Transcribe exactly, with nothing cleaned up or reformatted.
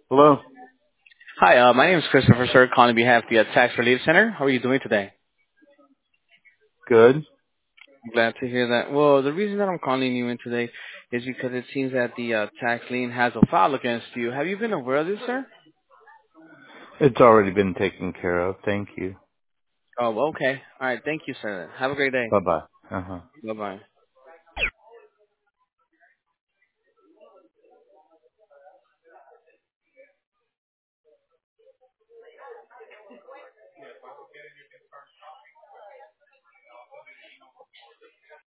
Hello. Hi, uh, my name is Christopher, sir, calling on behalf of the uh, Tax Relief Center. How are you doing today? Good. I'm glad to hear that. Well, the reason that I'm calling you in today is because it seems that the uh, tax lien has a file against you. Have you been aware of this, sir? It's already been taken care of. Thank you. Oh, okay. All right. Thank you, sir. Have a great day. Bye bye. Uh huh. Bye-bye.